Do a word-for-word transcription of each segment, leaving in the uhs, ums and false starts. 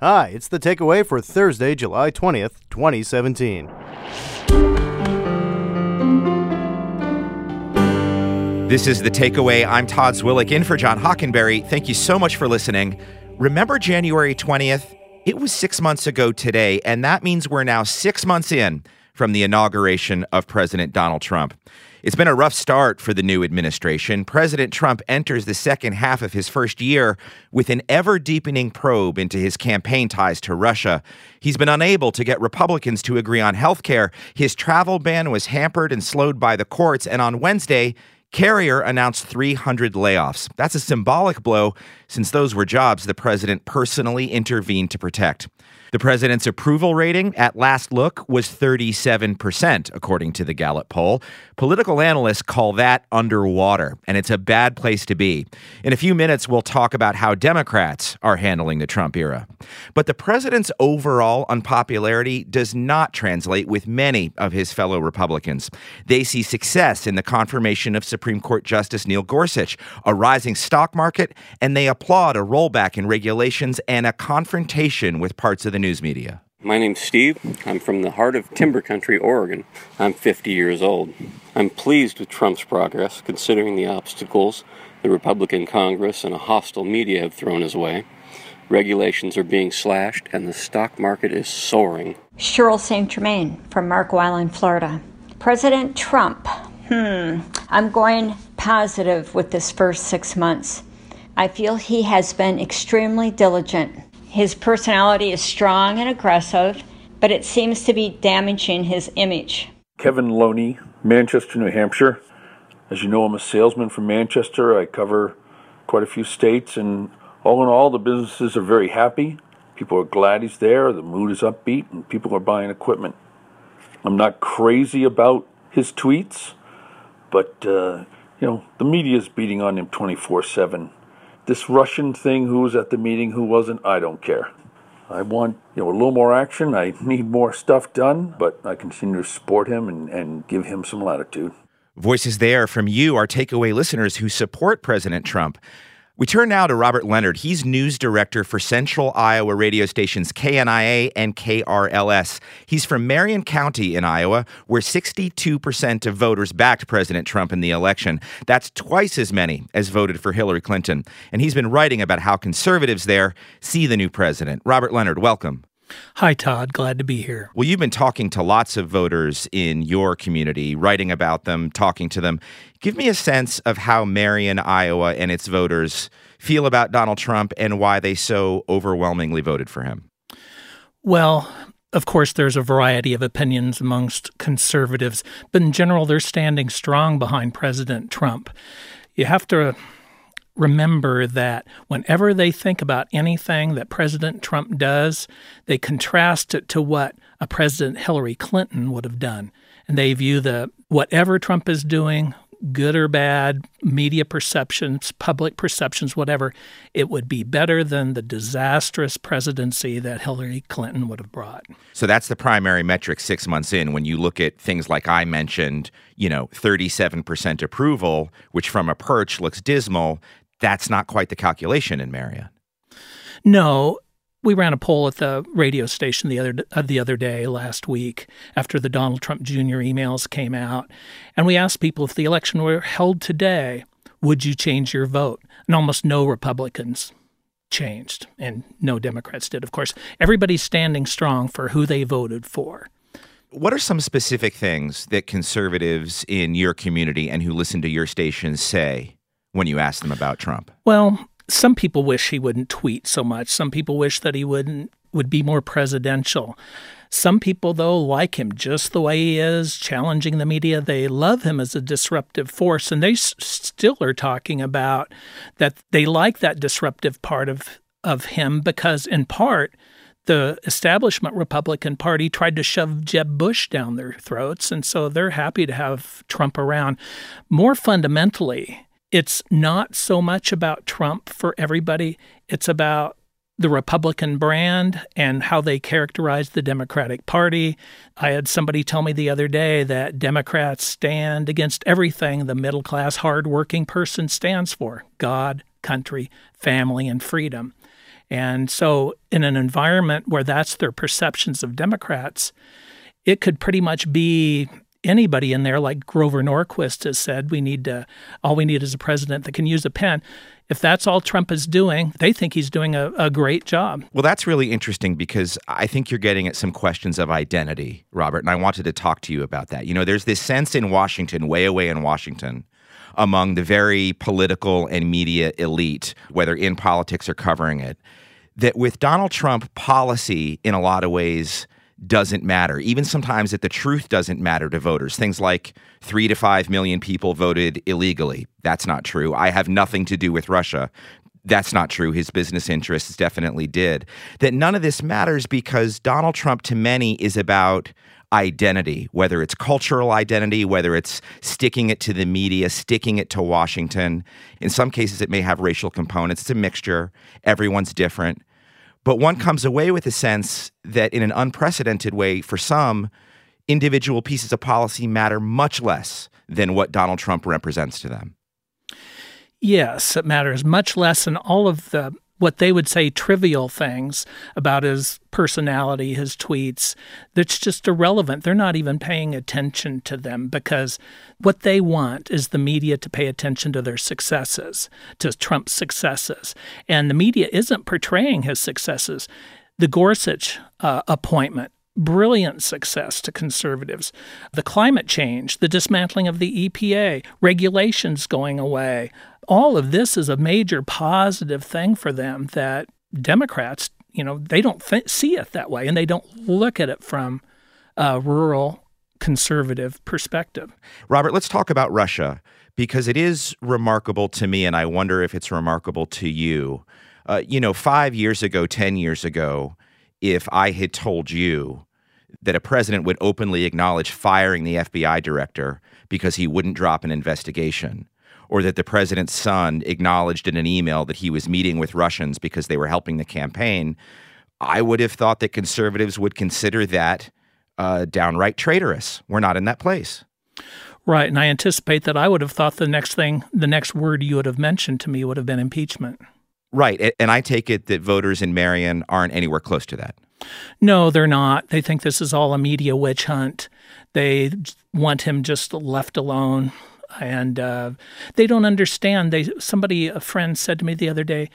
Hi, it's the takeaway for Thursday, July twentieth, twenty seventeen. This is The Takeaway. I'm Todd Zwillich in for John Hockenberry. Thank you so much for listening. Remember January twentieth? It was six months ago today, and that means we're now six months in from the inauguration of President Donald Trump. It's been a rough start for the new administration. President Trump enters the second half of his first year with an ever-deepening probe into his campaign ties to Russia. He's been unable to get Republicans to agree on health care. His travel ban was hampered and slowed by the courts, and on Wednesday, Carrier announced three hundred layoffs. That's a symbolic blow, since those were jobs the president personally intervened to protect. The president's approval rating at last look was thirty-seven percent, according to the Gallup poll. Political analysts call that underwater, and it's a bad place to be. In a few minutes, we'll talk about how Democrats are handling the Trump era. But the president's overall unpopularity does not translate with many of his fellow Republicans. They see success in the confirmation of Supreme Court Justice Neil Gorsuch, a rising stock market, and they applaud a rollback in regulations and a confrontation with parts of the news media. My name's Steve. I'm from the heart of Timber Country, Oregon. I'm fifty years old. I'm pleased with Trump's progress, considering the obstacles the Republican Congress and a hostile media have thrown his way. Regulations are being slashed, and the stock market is soaring. Cheryl Saint Germain from Marco Island, Florida. President Trump. Hmm. I'm going positive with this first six months. I feel he has been extremely diligent. His personality is strong and aggressive, but it seems to be damaging his image. Kevin Loney, Manchester, New Hampshire. As you know, I'm a salesman from Manchester. I cover quite a few states, and all in all, the businesses are very happy. People are glad he's there. The mood is upbeat, and people are buying equipment. I'm not crazy about his tweets, but, uh, you know, the media is beating on him twenty-four seven. This Russian thing, who was at the meeting, who wasn't, I don't care. I want, you know, a little more action. I need more stuff done, but I continue to support him and, and give him some latitude. Voices there from you, our takeaway listeners who support President Trump. We turn now to Robert Leonard. He's news director for Central Iowa radio stations K N I A and K R L S. He's from Marion County in Iowa, where sixty-two percent of voters backed President Trump in the election. That's twice as many as voted for Hillary Clinton. And he's been writing about how conservatives there see the new president. Robert Leonard, welcome. Hi, Todd. Glad to be here. Well, you've been talking to lots of voters in your community, writing about them, talking to them. Give me a sense of how Marion, Iowa, and its voters feel about Donald Trump and why they so overwhelmingly voted for him. Well, of course, there's a variety of opinions amongst conservatives, but in general, they're standing strong behind President Trump. You have to remember that whenever they think about anything that President Trump does, they contrast it to what a President Hillary Clinton would have done. And they view the whatever Trump is doing, good or bad, media perceptions, public perceptions, whatever, it would be better than the disastrous presidency that Hillary Clinton would have brought. So that's the primary metric six months in. When you look at things like I mentioned, you know, thirty-seven percent approval, which from a perch looks dismal, that's not quite the calculation in Marion. No. We ran a poll at the radio station the other uh, the other day, last week, after the Donald Trump Junior emails came out. And we asked people, if the election were held today, would you change your vote? And almost no Republicans changed, and no Democrats did, of course. Everybody's standing strong for who they voted for. What are some specific things that conservatives in your community and who listen to your station say when you ask them about Trump? Well, some people wish he wouldn't tweet so much. Some people wish that he wouldn't would be more presidential. Some people, though, like him just the way he is, challenging the media. They love him as a disruptive force, and they s- still are talking about that they like that disruptive part of, of him because, in part, the establishment Republican Party tried to shove Jeb Bush down their throats, and so they're happy to have Trump around. More fundamentally, it's not so much about Trump for everybody. It's about the Republican brand and how they characterize the Democratic Party. I had somebody tell me the other day that Democrats stand against everything the middle-class, hard-working person stands for: God, country, family, and freedom. And so in an environment where that's their perceptions of Democrats, it could pretty much be anybody in there, like Grover Norquist has said, we need to, all we need is a president that can use a pen. If that's all Trump is doing, they think he's doing a, a great job. Well, that's really interesting because I think you're getting at some questions of identity, Robert, and I wanted to talk to you about that. You know, there's this sense in Washington, way away in Washington, among the very political and media elite, whether in politics or covering it, that with Donald Trump, policy in a lot of ways doesn't matter. Even sometimes that the truth doesn't matter to voters. Things like three to five million people voted illegally. That's not true. I have nothing to do with Russia. That's not true. His business interests definitely did. That none of this matters because Donald Trump, to many, is about identity, whether it's cultural identity, whether it's sticking it to the media, sticking it to Washington. In some cases, it may have racial components. It's a mixture. Everyone's different. But one comes away with a sense that in an unprecedented way, for some, individual pieces of policy matter much less than what Donald Trump represents to them. Yes, it matters much less than all of the, what they would say, trivial things about his personality, his tweets. That's just irrelevant. They're not even paying attention to them because what they want is the media to pay attention to their successes, to Trump's successes. And the media isn't portraying his successes. The Gorsuch uh, appointment, brilliant success to conservatives. The climate change, the dismantling of the E P A, regulations going away. All of this is a major positive thing for them that Democrats, you know, they don't th- see it that way, and they don't look at it from a rural conservative perspective. Robert, let's talk about Russia, because it is remarkable to me, and I wonder if it's remarkable to you. Uh, you know, five years ago, ten years ago, if I had told you that a president would openly acknowledge firing the F B I director because he wouldn't drop an investigation, or that the president's son acknowledged in an email that he was meeting with Russians because they were helping the campaign, I would have thought that conservatives would consider that uh, downright traitorous. We're not in that place. Right, and I anticipate that I would have thought the next thing, the next word you would have mentioned to me would have been impeachment. Right, and I take it that voters in Marion aren't anywhere close to that. No, they're not. They think this is all a media witch hunt. They want him just left alone. And uh, they don't understand. They somebody, a friend said to me the other day,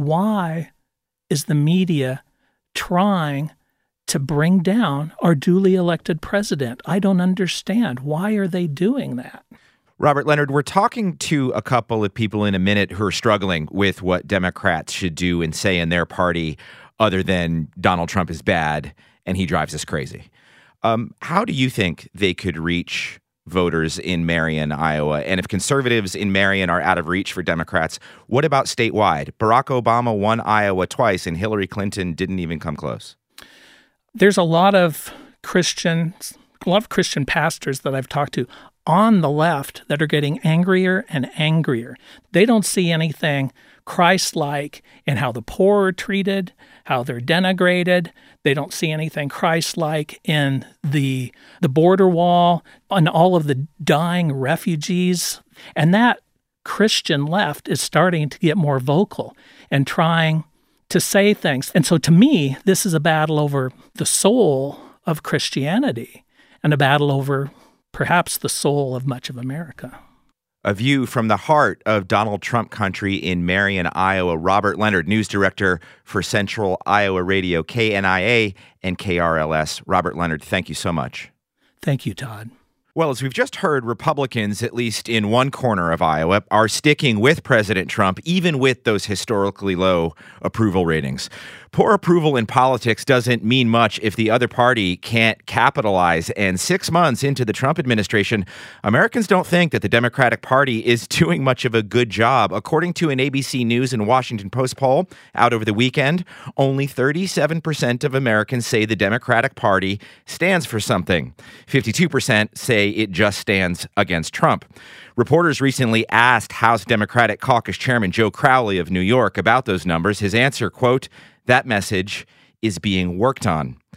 why is the media trying to bring down our duly elected president? I don't understand. Why are they doing that? Robert Leonard, we're talking to a couple of people in a minute who are struggling with what Democrats should do and say in their party other than Donald Trump is bad and he drives us crazy. Um, how do you think they could reach voters in Marion, Iowa? And if conservatives in Marion are out of reach for Democrats, what about statewide? Barack Obama won Iowa twice and Hillary Clinton didn't even come close. There's a lot of Christians, a lot of Christian pastors that I've talked to on the left that are getting angrier and angrier. They don't see anything Christ-like in how the poor are treated, how they're denigrated. They don't see anything Christ-like in the the border wall, and all of the dying refugees. And that Christian left is starting to get more vocal and trying to say things. And so to me, this is a battle over the soul of Christianity and a battle over perhaps the soul of much of America. A view from the heart of Donald Trump country in Marion, Iowa. Robert Leonard, news director for Central Iowa Radio, K N I A and K R L S. Robert Leonard, thank you so much. Thank you, Todd. Well, as we've just heard, Republicans, at least in one corner of Iowa, are sticking with President Trump, even with those historically low approval ratings. Poor approval in politics doesn't mean much if the other party can't capitalize. And six months into the Trump administration, Americans don't think that the Democratic Party is doing much of a good job. According to an A B C News and Washington Post poll out over the weekend, only thirty-seven percent of Americans say the Democratic Party stands for something. fifty-two percent say it just stands against Trump. Reporters recently asked House Democratic Caucus Chairman Joe Crowley of New York about those numbers. His answer, quote, "That message is being worked on."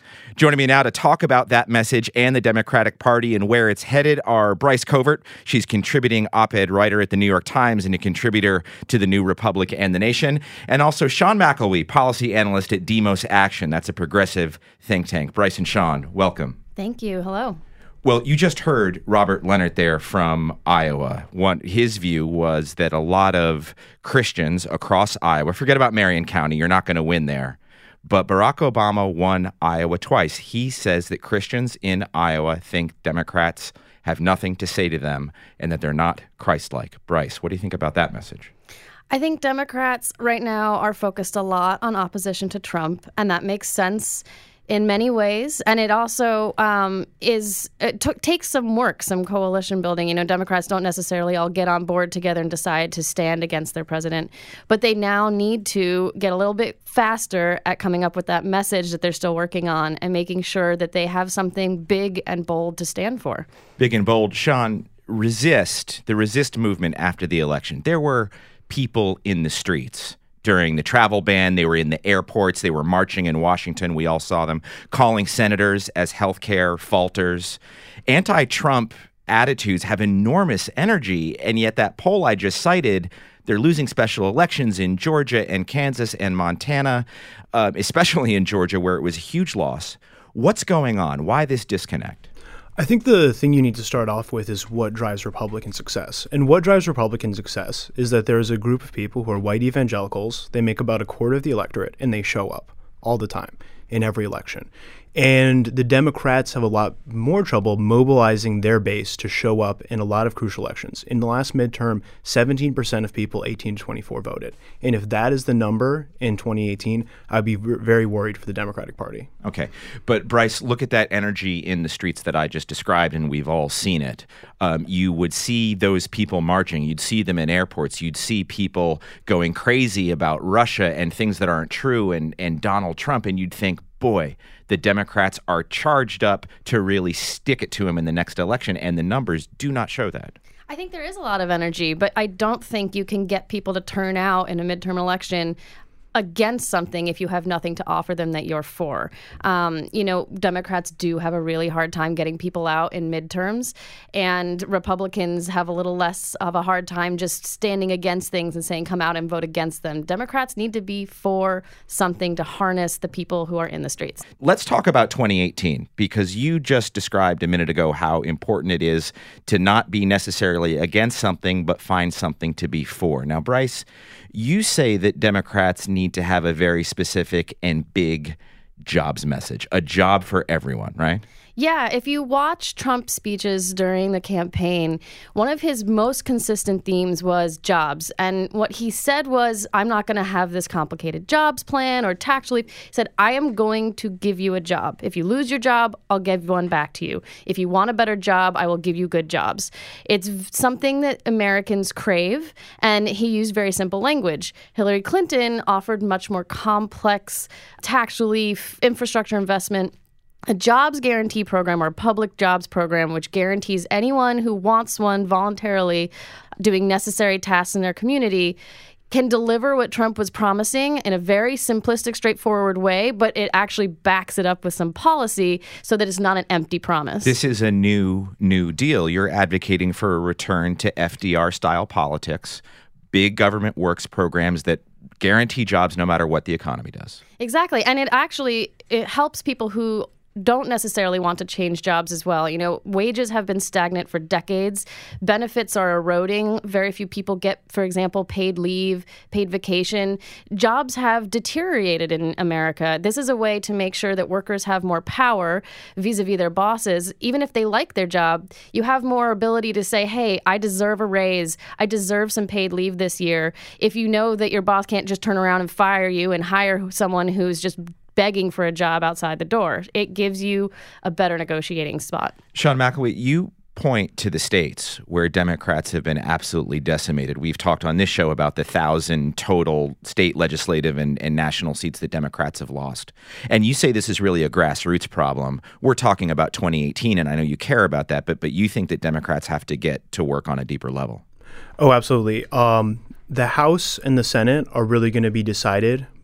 Joining me now to talk about that message and the Democratic Party and where it's headed are Bryce Covert. She's contributing op-ed writer at the New York Times and a contributor to the New Republic and the Nation. And also Sean McElwee, policy analyst at Demos Action. That's a progressive think tank. Bryce and Sean, welcome. Thank you. Hello. Well, you just heard Robert Leonard there from Iowa. One, his view was that a lot of Christians across Iowa, forget about Marion County, you're not going to win there, but Barack Obama won Iowa twice. He says that Christians in Iowa think Democrats have nothing to say to them and that they're not Christ-like. Bryce, what do you think about that message? I think Democrats right now are focused a lot on opposition to Trump, and that makes sense in many ways. And it also um, is it took takes some work, some coalition building. You know, Democrats don't necessarily all get on board together and decide to stand against their president. But they now need to get a little bit faster at coming up with that message that they're still working on and making sure that they have something big and bold to stand for. Big and bold. Sean, resist, the resist movement after the election. There were people in the streets during the travel ban. They were in the airports. They were marching in Washington. We all saw them calling senators as healthcare falters. Anti-Trump attitudes have enormous energy, and yet that poll I just cited, they're losing special elections in Georgia and Kansas and Montana, uh, especially in Georgia where it was a huge loss. What's going on? Why this disconnect? I think the thing you need to start off with is what drives Republican success. And what drives Republican success is that there is a group of people who are white evangelicals. They make about a quarter of the electorate, and they show up all the time in every election. And the Democrats have a lot more trouble mobilizing their base to show up in a lot of crucial elections. In the last midterm, seventeen percent of people eighteen to twenty-four voted. And if that is the number in twenty eighteen, I'd be very worried for the Democratic Party. Okay. But Bryce, look at that energy in the streets that I just described, and we've all seen it. Um, you would see those people marching. You'd see them in airports. You'd see people going crazy about Russia and things that aren't true and, and Donald Trump, and you'd think, boy, the Democrats are charged up to really stick it to him in the next election, and the numbers do not show that. I think there is a lot of energy, but I don't think you can get people to turn out in a midterm election against something if you have nothing to offer them that you're for. Um, you know, Democrats do have a really hard time getting people out in midterms, and Republicans have a little less of a hard time just standing against things and saying, come out and vote against them. Democrats need to be for something to harness the people who are in the streets. Let's talk about twenty eighteen, because you just described a minute ago how important it is to not be necessarily against something, but find something to be for. Now, Bryce, you say that Democrats need to have a very specific and big jobs message, a job for everyone, right? Yeah, if you watch Trump's speeches during the campaign, one of his most consistent themes was jobs. And what he said was, I'm not going to have this complicated jobs plan or tax relief. He said, I am going to give you a job. If you lose your job, I'll give one back to you. If you want a better job, I will give you good jobs. It's something that Americans crave, and he used very simple language. Hillary Clinton offered much more complex tax relief, infrastructure investment. A jobs guarantee program or a public jobs program, which guarantees anyone who wants one voluntarily doing necessary tasks in their community, can deliver what Trump was promising in a very simplistic, straightforward way, but it actually backs it up with some policy so that it's not an empty promise. This is a new, new deal. You're advocating for a return to F D R-style politics, big government works programs that guarantee jobs no matter what the economy does. Exactly. And it actually it helps people who don't necessarily want to change jobs as well. You know, wages have been stagnant for decades. Benefits are eroding. Very few people get, for example, paid leave, paid vacation. Jobs have deteriorated in America. This is a way to make sure that workers have more power vis-a-vis their bosses. Even if they like their job, you have more ability to say, hey, I deserve a raise. I deserve some paid leave this year. If you know that your boss can't just turn around and fire you and hire someone who's just begging for a job outside the door, it gives you a better negotiating spot. Sean McElwee, you point to the states where Democrats have been absolutely decimated. We've talked on this show about the thousand total state legislative and, and national seats that Democrats have lost. And you say this is really a grassroots problem. We're talking about twenty eighteen, and I know you care about that, but but you think that Democrats have to get to work on a deeper level. Oh, absolutely. Um, the House and the Senate are really going to be decided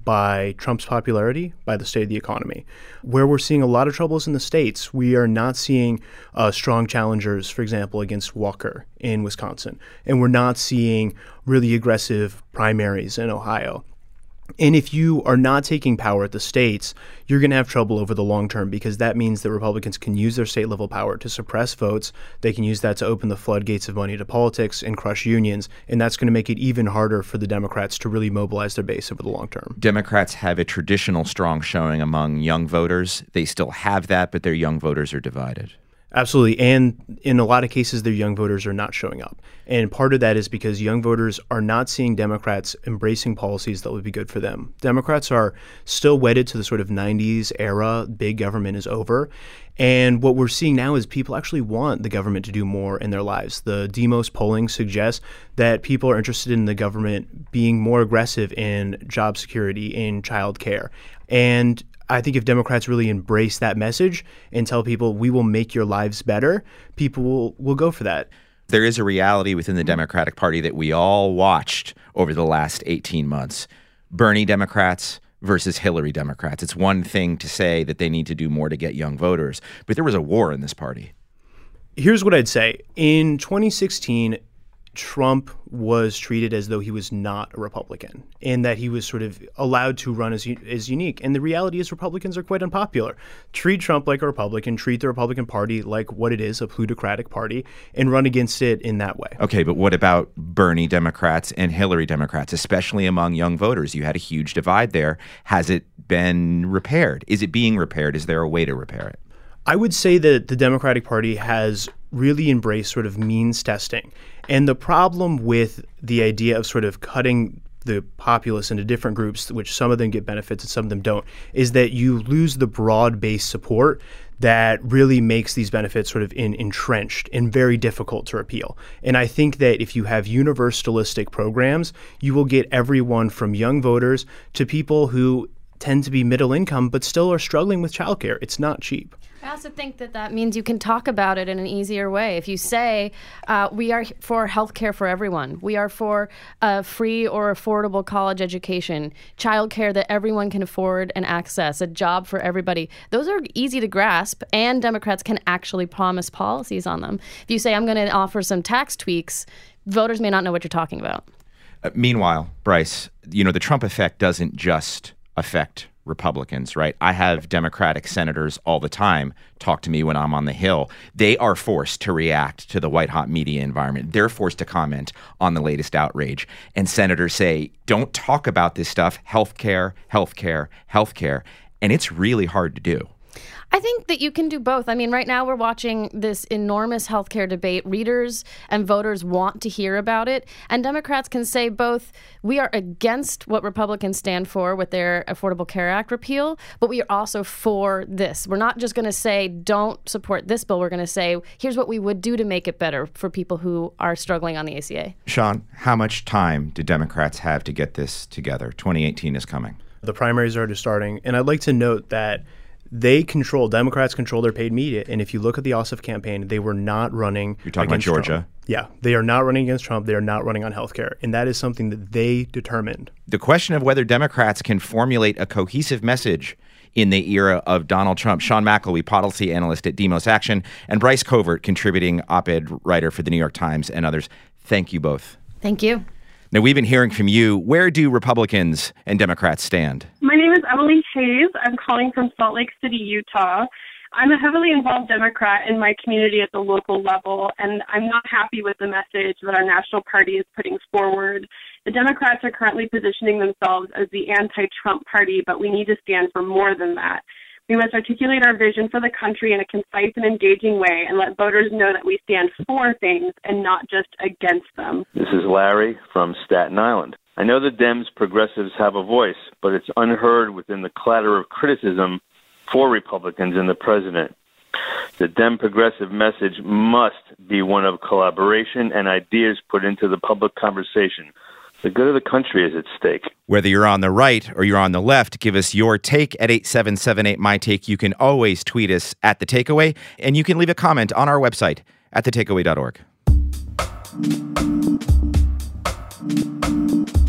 by Trump's popularity, by the state of the economy. Where we're seeing a lot of troubles in the states, we are not seeing uh, strong challengers, for example, against Walker in Wisconsin. And we're not seeing really aggressive primaries in Ohio. And if you are not taking power at the states, you're going to have trouble over the long term, because that means that Republicans can use their state level power to suppress votes. They can use that to open the floodgates of money to politics and crush unions. And that's going to make it even harder for the Democrats to really mobilize their base over the long term. Democrats have a traditional strong showing among young voters. They still have that, but their young voters are divided. Absolutely. And in a lot of cases, their young voters are not showing up. And part of that is because young voters are not seeing Democrats embracing policies that would be good for them. Democrats are still wedded to the sort of nineties era. Big government is over. And what we're seeing now is people actually want the government to do more in their lives. The Demos polling suggests that people are interested in the government being more aggressive in job security, in child care. And I think if Democrats really embrace that message and tell people, we will make your lives better, people will, will go for that. There is a reality within the Democratic Party that we all watched over the last eighteen months. Bernie Democrats versus Hillary Democrats. It's one thing to say that they need to do more to get young voters, but there was a war in this party. Here's what I'd say. In twenty sixteen, Trump was treated as though he was not a Republican, and that he was sort of allowed to run as, as unique. And the reality is Republicans are quite unpopular. Treat Trump like a Republican, treat the Republican Party like what it is, a plutocratic party, and run against it in that way. Okay, but what about Bernie Democrats and Hillary Democrats, especially among young voters? You had a huge divide there. Has it been repaired? Is it being repaired? Is there a way to repair it? I would say that the Democratic Party has really embraced sort of means testing. And the problem with the idea of sort of cutting the populace into different groups, which some of them get benefits and some of them don't, is that you lose the broad-based support that really makes these benefits sort of in, entrenched and very difficult to repeal. And I think that if you have universalistic programs, you will get everyone from young voters to people who tend to be middle income but still are struggling with childcare. It's not cheap. I also think that that means you can talk about it in an easier way. If you say, uh, we are for health care for everyone, we are for a free or affordable college education, childcare that everyone can afford and access, a job for everybody, those are easy to grasp, and Democrats can actually promise policies on them. If you say, I'm going to offer some tax tweaks, voters may not know what you're talking about. Uh, meanwhile, Bryce, you know, the Trump effect doesn't just affect Republicans, right? I have Democratic senators all the time talk to me when I'm on the Hill. They are forced to react to the white-hot media environment. They're forced to comment on the latest outrage. And senators say, don't talk about this stuff, healthcare, healthcare, healthcare. And it's really hard to do. I think that you can do both. I mean, right now we're watching this enormous healthcare debate. Readers and voters want to hear about it. And Democrats can say both, we are against what Republicans stand for with their Affordable Care Act repeal, but we are also for this. We're not just going to say, don't support this bill. We're going to say, here's what we would do to make it better for people who are struggling on the A C A. Sean, how much time do Democrats have to get this together? twenty eighteen is coming. The primaries are just starting. And I'd like to note that they control, Democrats control their paid media. And if you look at the Ossoff campaign, they were not running You're talking about Georgia? Trump. Yeah, they are not running against Trump. They are not running on healthcare. And that is something that they determined. The question of whether Democrats can formulate a cohesive message in the era of Donald Trump. Sean McElwee, policy analyst at Demos Action, and Bryce Covert, contributing op-ed writer for the New York Times and others. Thank you both. Thank you. Now, we've been hearing from you. Where do Republicans and Democrats stand? My name is Emily Hayes. I'm calling from Salt Lake City, Utah. I'm a heavily involved Democrat in my community at the local level, and I'm not happy with the message that our national party is putting forward. The Democrats are currently positioning themselves as the anti-Trump party, but we need to stand for more than that. We must articulate our vision for the country in a concise and engaging way and let voters know that we stand for things and not just against them. This is Larry from Staten Island. I know the Dems progressives have a voice, but it's unheard within the clatter of criticism for Republicans and the president. The Dem progressive message must be one of collaboration and ideas put into the public conversation. The good of the country is at stake. Whether you're on the right or you're on the left, give us your take at eight seven seven eight my take. You can always tweet us at The Takeaway, and you can leave a comment on our website at the takeaway dot org.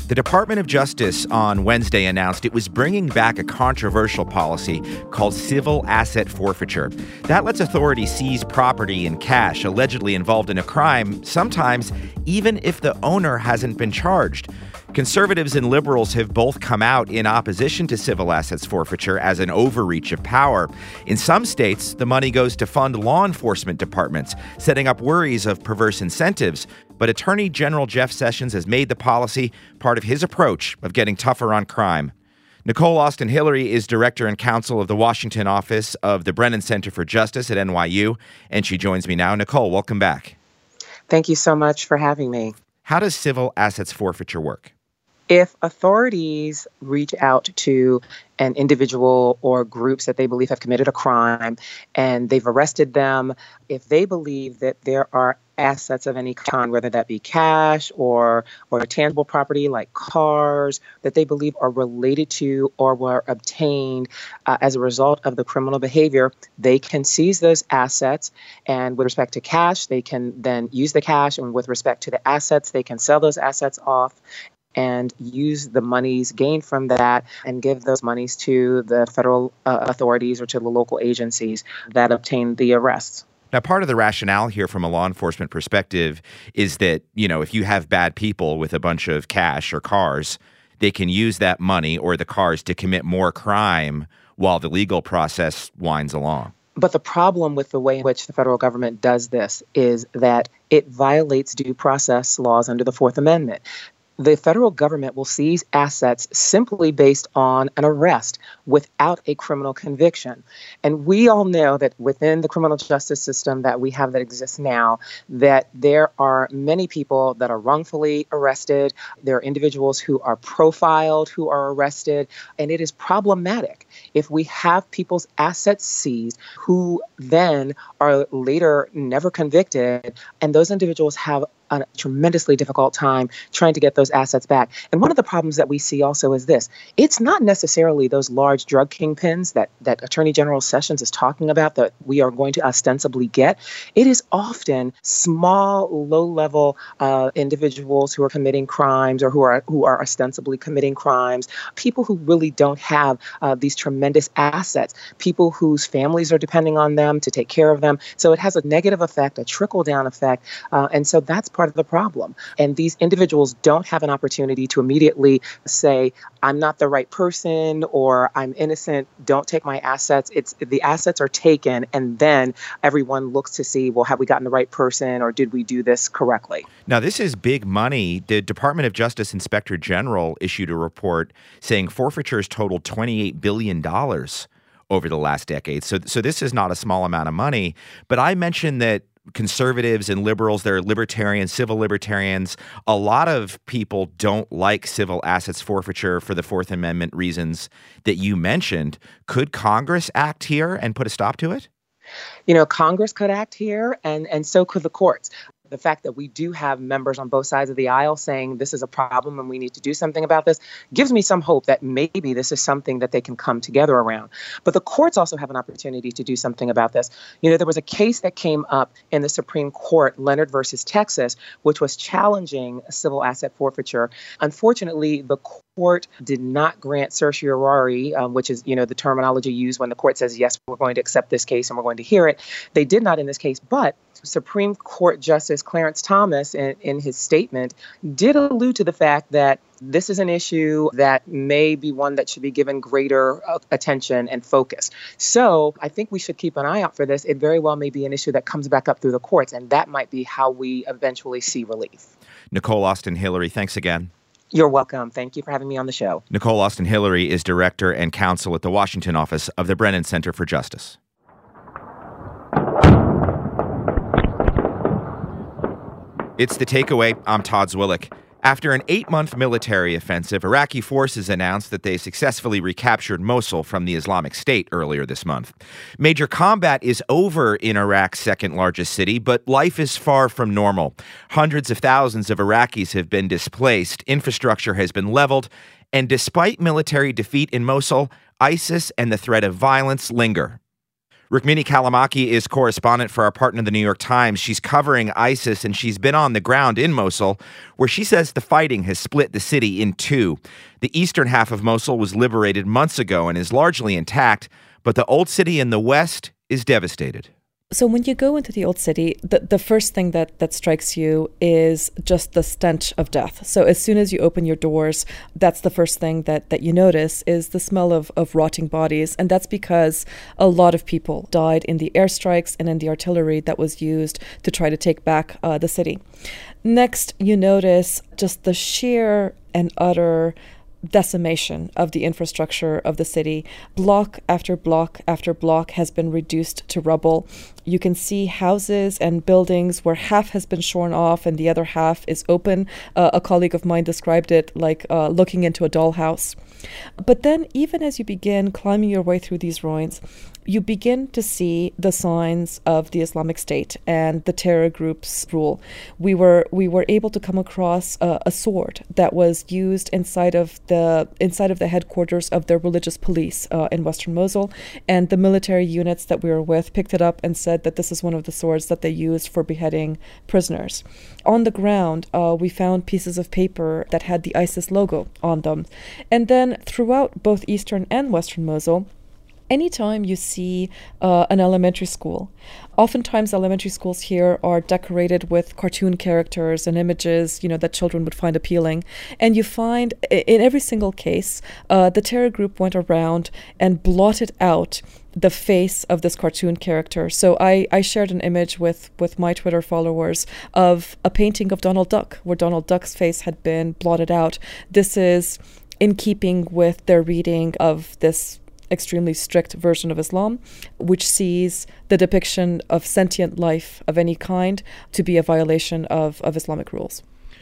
The Department of Justice on Wednesday announced it was bringing back a controversial policy called civil asset forfeiture. That lets authorities seize property and cash allegedly involved in a crime, sometimes even if the owner hasn't been charged. Conservatives and liberals have both come out in opposition to civil assets forfeiture as an overreach of power. In some states, the money goes to fund law enforcement departments, setting up worries of perverse incentives. But Attorney General Jeff Sessions has made the policy part of his approach of getting tougher on crime. Nicole Austin Hillary is director and counsel of the Washington office of the Brennan Center for Justice at N Y U, and she joins me now. Nicole, welcome back. Thank you so much for having me. How does civil assets forfeiture work? If authorities reach out to an individual or groups that they believe have committed a crime and they've arrested them, if they believe that there are assets of any kind, whether that be cash or or tangible property like cars, that they believe are related to or were obtained uh, as a result of the criminal behavior, they can seize those assets. And with respect to cash, they can then use the cash. And with respect to the assets, they can sell those assets off and use the monies gained from that and give those monies to the federal uh, authorities or to the local agencies that obtained the arrests. Now, part of the rationale here from a law enforcement perspective is that, you know, if you have bad people with a bunch of cash or cars, they can use that money or the cars to commit more crime while the legal process winds along. But the problem with the way in which the federal government does this is that it violates due process laws under the Fourth Amendment. The federal government will seize assets simply based on an arrest without a criminal conviction. And we all know that within the criminal justice system that we have that exists now, that there are many people that are wrongfully arrested. There are individuals who are profiled, who are arrested. And it is problematic if we have people's assets seized who then are later never convicted, and those individuals have a tremendously difficult time trying to get those assets back. And one of the problems that we see also is this. It's not necessarily those large drug kingpins that, that Attorney General Sessions is talking about that we are going to ostensibly get. It is often small, low-level uh, individuals who are committing crimes or who are who are ostensibly committing crimes, people who really don't have uh, these tremendous assets, people whose families are depending on them to take care of them. So it has a negative effect, a trickle-down effect. Uh, and so that's part of the problem. And these individuals don't have an opportunity to immediately say, I'm not the right person or I'm innocent, don't take my assets. It's the assets are taken and then everyone looks to see, well, have we gotten the right person or did we do this correctly? Now, this is big money. The Department of Justice Inspector General issued a report saying forfeitures totaled twenty-eight billion dollars over the last decade. So, so this is not a small amount of money. But I mentioned that conservatives and liberals, they're libertarians, civil libertarians. A lot of people don't like civil assets forfeiture for the Fourth Amendment reasons that you mentioned. Could Congress act here and put a stop to it? You know, Congress could act here, and, and so could the courts. The fact that we do have members on both sides of the aisle saying this is a problem and we need to do something about this gives me some hope that maybe this is something that they can come together around. But the courts also have an opportunity to do something about this. You know, there was a case that came up in the Supreme Court, Leonard versus Texas, which was challenging civil asset forfeiture. Unfortunately, the court did not grant certiorari, um, which is, you know, the terminology used when the court says, yes, we're going to accept this case and we're going to hear it. They did not in this case, but Supreme Court Justice Clarence Thomas, in, in his statement, did allude to the fact that this is an issue that may be one that should be given greater uh, attention and focus. So I think we should keep an eye out for this. It very well may be an issue that comes back up through the courts, and that might be how we eventually see relief. Nicole Austin Hillary, thanks again. You're welcome. Thank you for having me on the show. Nicole Austin Hillary is director and counsel at the Washington office of the Brennan Center for Justice. It's The Takeaway. I'm Todd Zwillich. After an eight-month military offensive, Iraqi forces announced that they successfully recaptured Mosul from the Islamic State earlier this month. Major combat is over in Iraq's second-largest city, but life is far from normal. Hundreds of thousands of Iraqis have been displaced, infrastructure has been leveled, and despite military defeat in Mosul, ISIS and the threat of violence linger. Rukmini Callimachi is correspondent for our partner, the New York Times. She's covering ISIS, and she's been on the ground in Mosul, where she says the fighting has split the city in two. The eastern half of Mosul was liberated months ago and is largely intact, but the old city in the west is devastated. So when you go into the old city, the, the first thing that, that strikes you is just the stench of death. So as soon as you open your doors, that's the first thing that, that you notice is the smell of, of rotting bodies. And that's because a lot of people died in the airstrikes and in the artillery that was used to try to take back uh, the city. Next, you notice just the sheer and utter decimation of the infrastructure of the city. Block after block after block has been reduced to rubble. You can see houses and buildings where half has been shorn off and the other half is open. Uh, a colleague of mine described it like uh, looking into a dollhouse. But then even as you begin climbing your way through these ruins, you begin to see the signs of the Islamic State and the terror group's rule. We were we were able to come across a, a sword that was used inside of the inside of the headquarters of the religious police uh, in Western Mosul, and the military units that we were with picked it up and said that this is one of the swords that they used for beheading prisoners. On the ground, uh, we found pieces of paper that had the ISIS logo on them, and then throughout both Eastern and Western Mosul, anytime you see uh, an elementary school, oftentimes elementary schools here are decorated with cartoon characters and images, you know, that children would find appealing. And you find in every single case, uh, the terror group went around and blotted out the face of this cartoon character. So I, I shared an image with, with my Twitter followers of a painting of Donald Duck, where Donald Duck's face had been blotted out. This is in keeping with their reading of this extremely strict version of Islam, which sees the depiction of sentient life of any kind to be a violation of, of Islamic rules.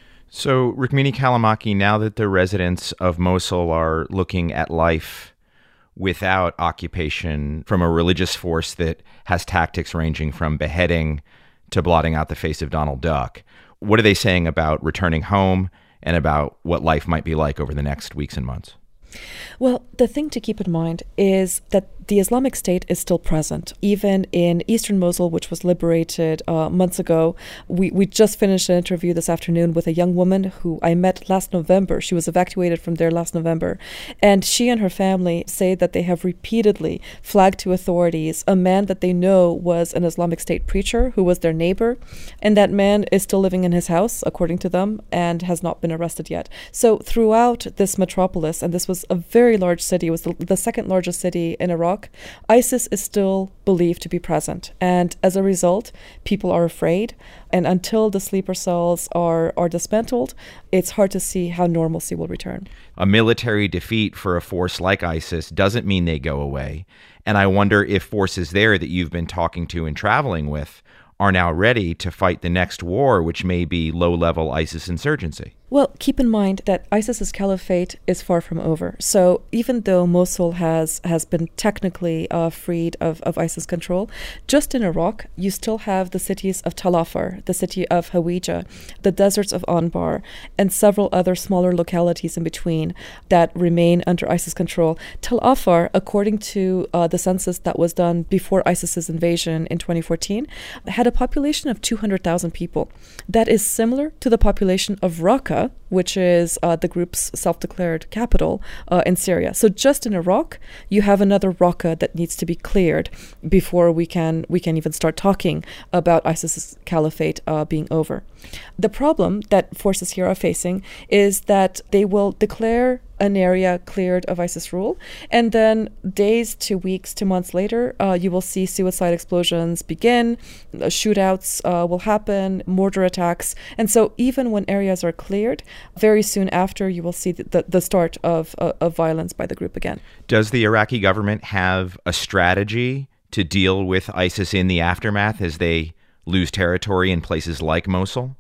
So, Rukmini Callimachi, now that the residents of Mosul are looking at life without occupation from a religious force that has tactics ranging from beheading to blotting out the face of Donald Duck, what are they saying about returning home and about what life might be like over the next weeks and months? Well, the thing to keep in mind is that the Islamic State is still present. Even in Eastern Mosul, which was liberated uh, months ago, we, we just finished an interview this afternoon with a young woman who I met last November. She was evacuated from there last November. And she and her family say that they have repeatedly flagged to authorities a man that they know was an Islamic State preacher who was their neighbor. And that man is still living in his house, according to them, and has not been arrested yet. So throughout this metropolis, and this was a very large city, it was the, the second largest city in Iraq, ISIS is still believed to be present. And as a result, people are afraid. And until the sleeper cells are, are dismantled, it's hard to see how normalcy will return. A military defeat for a force like ISIS doesn't mean they go away. And I wonder if forces there that you've been talking to and traveling with are now ready to fight the next war, which may be low-level ISIS insurgency. Well, keep in mind that ISIS's caliphate is far from over. So even though Mosul has, has been technically uh, freed of, of ISIS control, just in Iraq, you still have the cities of Tal Afar, the city of Hawija, the deserts of Anbar, and several other smaller localities in between that remain under ISIS control. Tal Afar, according to uh, the census that was done before ISIS's invasion in twenty fourteen, had a population of two hundred thousand people. That is similar to the population of Raqqa, which is uh, the group's self-declared capital uh, in Syria. So just in Iraq, you have another Raqqa that needs to be cleared before we can we can even start talking about ISIS's caliphate uh, being over. The problem that forces here are facing is that they will declare an area cleared of ISIS rule, and then days to weeks to months later, uh, you will see suicide explosions begin, uh, shootouts uh, will happen, mortar attacks. And so even when areas are cleared, very soon after, you will see the, the, the start of, uh, of violence by the group again. Does the Iraqi government have a strategy to deal with ISIS in the aftermath as they lose territory in places like Mosul?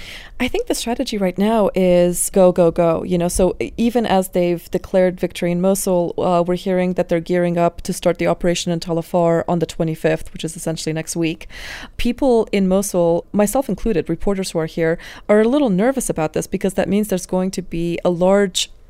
I think the strategy right now is go, go, go. You know, so even as they've declared victory in Mosul, uh, we're hearing that they're gearing up to start the operation in Tal Afar on the twenty-fifth, which is essentially next week. People in Mosul, myself included, reporters who are here, are a little nervous about this because that means there's going to be a large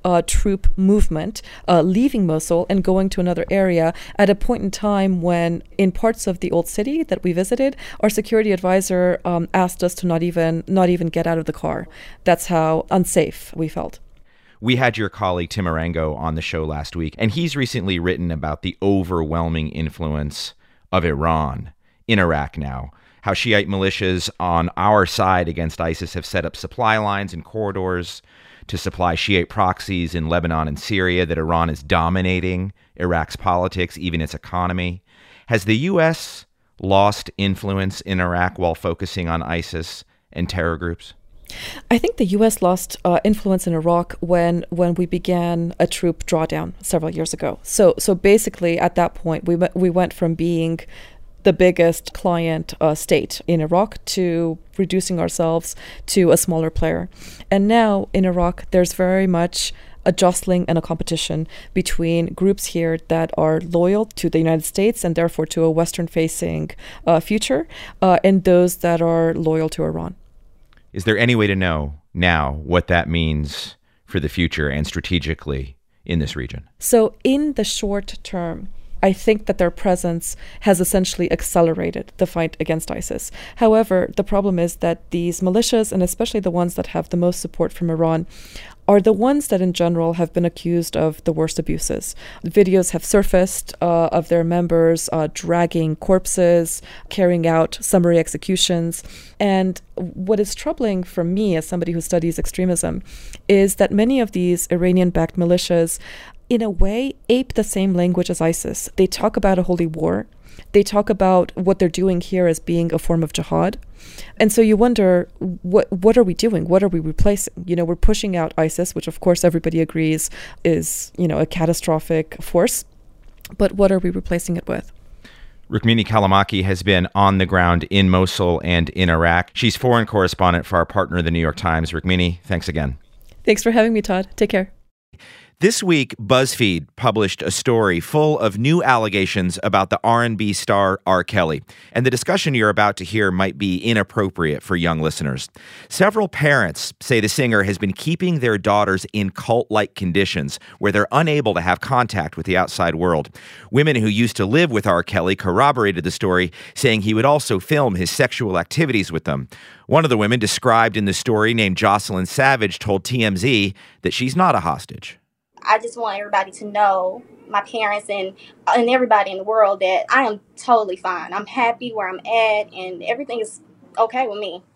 uh, troop movement uh, leaving Mosul and going to another area at a point in time when, in parts of the old city that we visited, our security advisor um, asked us to not even not even get out of the car. That's how unsafe we felt. We had your colleague Tim Arango on the show last week, and he's recently written about the overwhelming influence of Iran in Iraq now. How Shiite militias on our side against ISIS have set up supply lines and corridors to supply Shiite proxies in Lebanon and Syria, that Iran is dominating Iraq's politics, even its economy. Has the U S lost influence in Iraq while focusing on ISIS and terror groups? I think the U S lost uh, influence in Iraq when when we began a troop drawdown several years ago. So so basically, at that point, we we went from being the biggest client uh, state in Iraq to reducing ourselves to a smaller player. And now in Iraq, there's very much a jostling and a competition between groups here that are loyal to the United States and therefore to a Western-facing uh, future, uh, and those that are loyal to Iran. Is there any way to know now what that means for the future and strategically in this region? So in the short term, I think that their presence has essentially accelerated the fight against ISIS. However, the problem is that these militias, and especially the ones that have the most support from Iran, are the ones that in general have been accused of the worst abuses. Videos have surfaced uh, of their members uh, dragging corpses, carrying out summary executions. And what is troubling for me as somebody who studies extremism is that many of these Iranian-backed militias in a way, ape the same language as ISIS. They talk about a holy war. They talk about what they're doing here as being a form of jihad. And so you wonder, what what are we doing? What are we replacing? You know, we're pushing out ISIS, which of course everybody agrees is, you know, a catastrophic force. But what are we replacing it with? Rukmini Callimachi has been on the ground in Mosul and in Iraq. She's foreign correspondent for our partner, the New York Times. Rukmini, thanks again. Thanks for having me, Todd. Take care. This week, BuzzFeed published a story full of new allegations about the R and B star R. Kelly, and the discussion you're about to hear might be inappropriate for young listeners. Several parents say the singer has been keeping their daughters in cult-like conditions where they're unable to have contact with the outside world. Women who used to live with R. Kelly corroborated the story, saying he would also film his sexual activities with them. One of the women described in the story, named Jocelyn Savage, told T M Z that she's not a hostage. I just want everybody to know, my parents and and everybody in the world, that I am totally fine. I'm happy where I'm at, and everything is okay with me.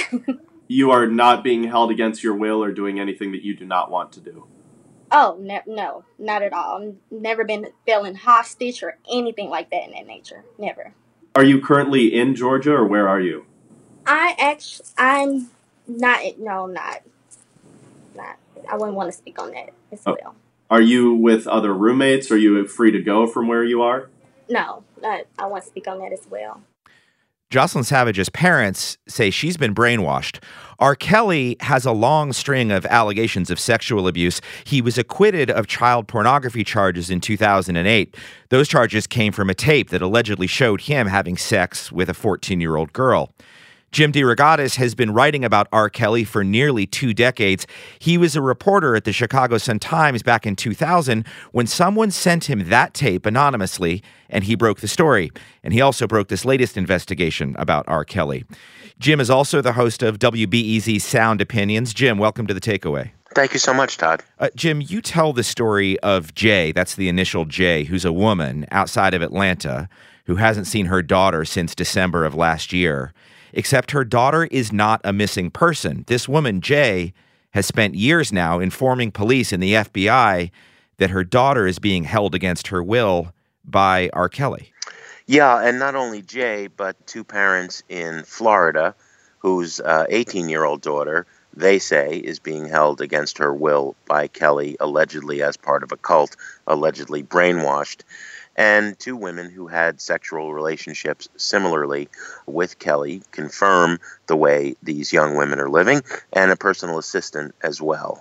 You are not being held against your will or doing anything that you do not want to do? Oh, ne- no, not at all. I've never been feeling hostage or anything like that in that nature. Never. Are you currently in Georgia, or where are you? I actually, I'm not, no, I'm not. Not. I wouldn't want to speak on that as oh. well. Are you with other roommates? Are you free to go from where you are? No, not, I want to speak on that as well. Jocelyn Savage's parents say she's been brainwashed. R. Kelly has a long string of allegations of sexual abuse. He was acquitted of child pornography charges in two thousand eight. Those charges came from a tape that allegedly showed him having sex with a fourteen-year-old girl. Jim DeRogatis has been writing about R. Kelly for nearly two decades. He was a reporter at the Chicago Sun-Times back in two thousand when someone sent him that tape anonymously, and he broke the story. And he also broke this latest investigation about R. Kelly. Jim is also the host of W B E Z Sound Opinions. Jim, welcome to The Takeaway. Thank you so much, Todd. Uh, Jim, you tell the story of Jay, that's the initial J, who's a woman outside of Atlanta who hasn't seen her daughter since December of last year. Except her daughter is not a missing person. This woman, Jay, has spent years now informing police and the F B I that her daughter is being held against her will by R. Kelly. Yeah, and not only Jay, but two parents in Florida whose uh, eighteen-year-old daughter, they say, is being held against her will by Kelly, allegedly as part of a cult, allegedly brainwashed. And two women who had sexual relationships similarly with Kelly confirm the way these young women are living, and a personal assistant as well.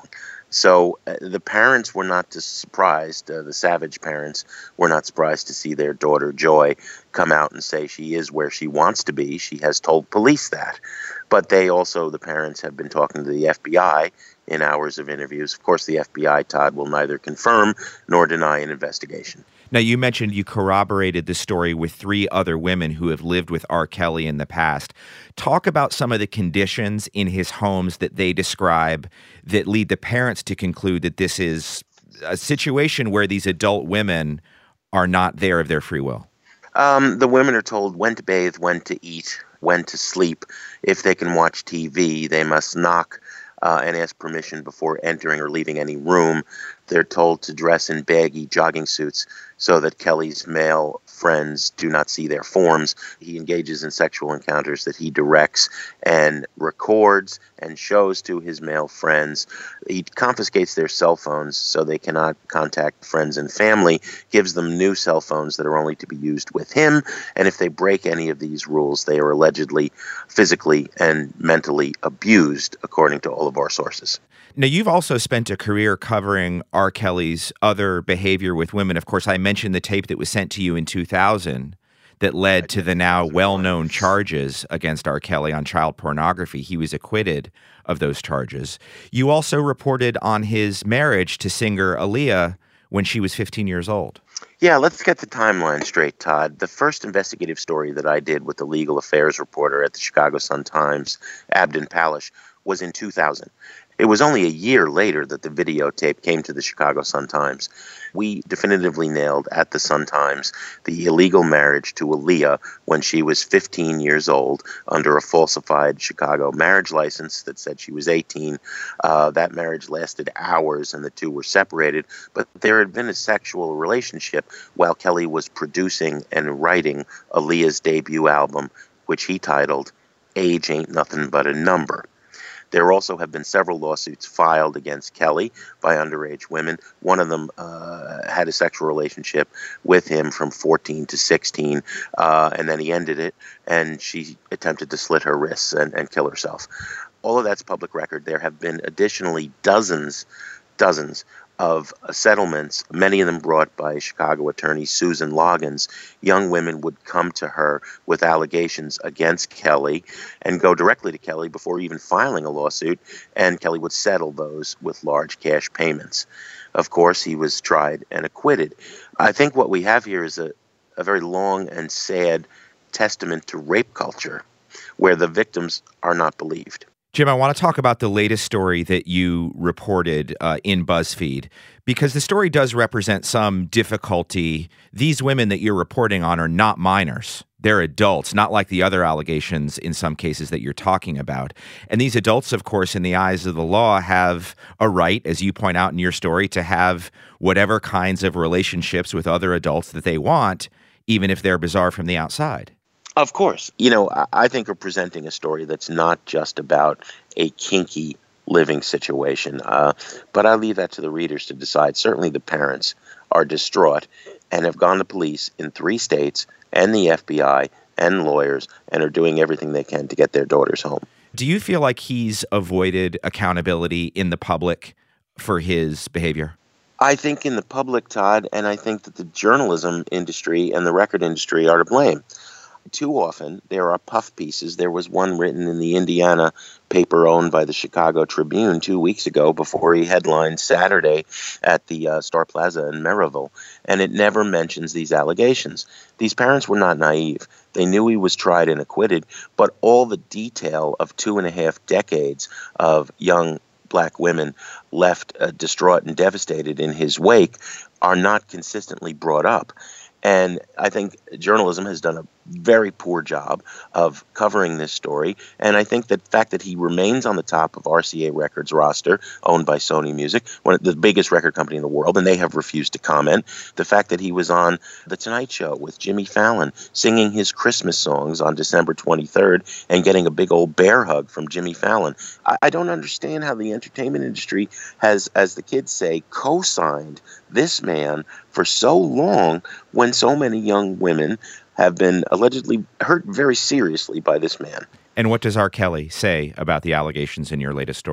So uh, the parents were not surprised, uh, the Savage parents were not surprised to see their daughter Joy come out and say she is where she wants to be. She has told police that. But they also, the parents, have been talking to the F B I in hours of interviews. Of course, the F B I, Todd, will neither confirm nor deny an investigation. Now, you mentioned you corroborated the story with three other women who have lived with R. Kelly in the past. Talk about some of the conditions in his homes that they describe that lead the parents to conclude that this is a situation where these adult women are not there of their free will. Um, the women are told when to bathe, when to eat, when to sleep. If they can watch T V, they must knock uh, and ask permission before entering or leaving any room. They're told to dress in baggy jogging suits so that Kelly's male friends do not see their forms. He engages in sexual encounters that he directs and records and shows to his male friends. He confiscates their cell phones so they cannot contact friends and family, gives them new cell phones that are only to be used with him, and if they break any of these rules, they are allegedly physically and mentally abused, according to all of our sources. Now, you've also spent a career covering R. Kelly's other behavior with women. Of course, I mentioned the tape that was sent to you in two thousand that led to the now well-known charges against R. Kelly on child pornography. He was acquitted of those charges. You also reported on his marriage to singer Aaliyah when she was fifteen years old. Yeah, let's get the timeline straight, Todd. The first investigative story that I did with the legal affairs reporter at the Chicago Sun-Times, Abdon Palish, was in two thousand. It was only a year later that the videotape came to the Chicago Sun-Times. We definitively nailed at the Sun-Times the illegal marriage to Aaliyah when she was fifteen years old under a falsified Chicago marriage license that said she was eighteen. Uh, that marriage lasted hours and the two were separated, but there had been a sexual relationship while Kelly was producing and writing Aaliyah's debut album, which he titled Age Ain't Nothing But a Number. There also have been several lawsuits filed against Kelly by underage women. One of them uh, had a sexual relationship with him from fourteen to sixteen, uh, and then he ended it, and she attempted to slit her wrists and, and kill herself. All of that's public record. There have been additionally dozens, dozens of settlements, many of them brought by Chicago attorney Susan Loggins. Young women would come to her with allegations against Kelly and go directly to Kelly before even filing a lawsuit, and Kelly would settle those with large cash payments. Of course, he was tried and acquitted. I think what we have here is a, a very long and sad testament to rape culture, where the victims are not believed. Jim, I want to talk about the latest story that you reported uh, in BuzzFeed, because the story does represent some difficulty. These women that you're reporting on are not minors. They're adults, not like the other allegations in some cases that you're talking about. And these adults, of course, in the eyes of the law, have a right, as you point out in your story, to have whatever kinds of relationships with other adults that they want, even if they're bizarre from the outside. Of course. You know, I think we're presenting a story that's not just about a kinky living situation, uh, but I leave that to the readers to decide. Certainly the parents are distraught and have gone to police in three states and the F B I and lawyers and are doing everything they can to get their daughters home. Do you feel like he's avoided accountability in the public for his behavior? I think in the public, Todd, and I think that the journalism industry and the record industry are to blame. Too often, there are puff pieces. There was one written in the Indiana paper owned by the Chicago Tribune two weeks ago before he headlined Saturday at the uh, Star Plaza in Maryville, and it never mentions these allegations. These parents were not naive. They knew he was tried and acquitted, but all the detail of two and a half decades of young black women left uh, distraught and devastated in his wake are not consistently brought up. And I think journalism has done a very poor job of covering this story. And I think that the fact that he remains on the top of R C A Records roster, owned by Sony Music, one of the biggest record company in the world, and they have refused to comment. The fact that he was on The Tonight Show with Jimmy Fallon, singing his Christmas songs on December twenty-third and getting a big old bear hug from Jimmy Fallon. I, I don't understand how the entertainment industry has, as the kids say, co-signed this man for so long when so many young women have been allegedly hurt very seriously by this man. And what does R. Kelly say about the allegations in your latest story?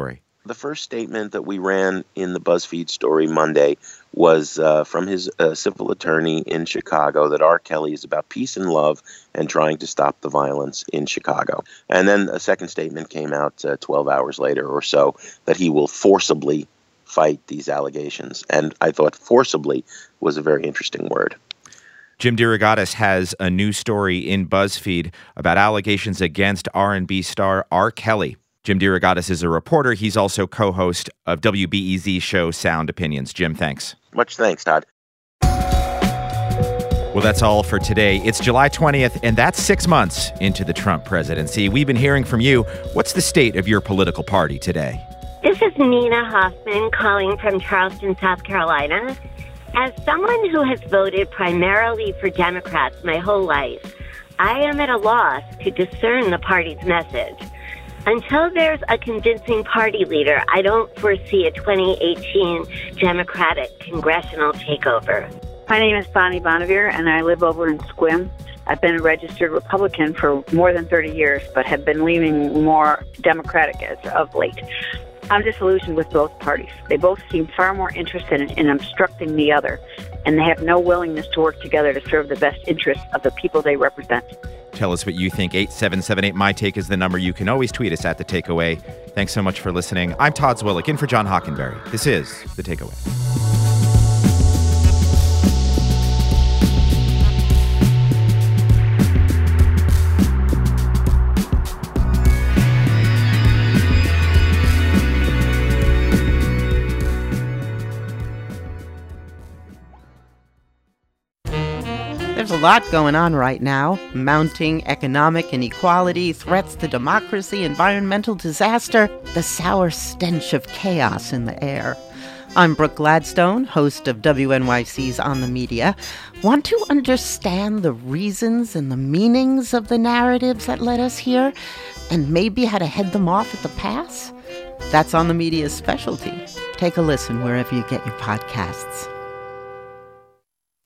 The first statement that we ran in the BuzzFeed story Monday was uh, from his uh, civil attorney in Chicago that R. Kelly is about peace and love and trying to stop the violence in Chicago. And then a second statement came out uh, twelve hours later or so that he will forcibly fight these allegations. And I thought forcibly was a very interesting word. Jim DeRogatis has a new story in BuzzFeed about allegations against R and B star R. Kelly. Jim DeRogatis is a reporter. He's also co-host of W B E Z show Sound Opinions. Jim, thanks. Much thanks, Todd. Well, that's all for today. It's July twentieth, and that's six months into the Trump presidency. We've been hearing from you. What's the state of your political party today? This is Nina Hoffman calling from Charleston, South Carolina. As someone who has voted primarily for Democrats my whole life, I am at a loss to discern the party's message. Until there's a convincing party leader, I don't foresee a twenty eighteen Democratic congressional takeover. My name is Bonnie Bonnevier, and I live over in Sequim. I've been a registered Republican for more than thirty years, but have been leaning more Democratic as of late. I'm disillusioned with both parties. They both seem far more interested in, in obstructing the other, and they have no willingness to work together to serve the best interests of the people they represent. Tell us what you think. eight seven seven eight, my take is the number. You can always tweet us at The Takeaway. Thanks so much for listening. I'm Todd Zwillich, in for John Hockenberry. This is The Takeaway. There's a lot going on right now. Mounting economic inequality, threats to democracy, environmental disaster, the sour stench of chaos in the air. I'm Brooke Gladstone, host of W N Y C's On the Media. Want to understand the reasons and the meanings of the narratives that led us here, and maybe how to head them off at the pass? That's On the Media's specialty. Take a listen wherever you get your podcasts.